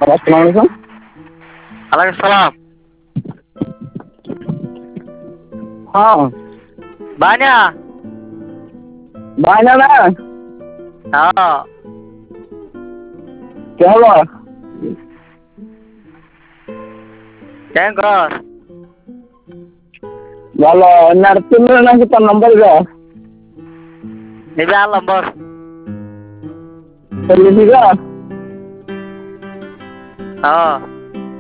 আসসালামু আলাইকুম। ওয়ালাইকুম সালাম। হ্যাঁ, বায়না। বাইনা না হ্যাঁ। কে হলো? কেন কর? ভালো না, তুমি নাকি তোর নম্বর গা নিবে আর নম্বর। লিখি গা। হ্যাঁ।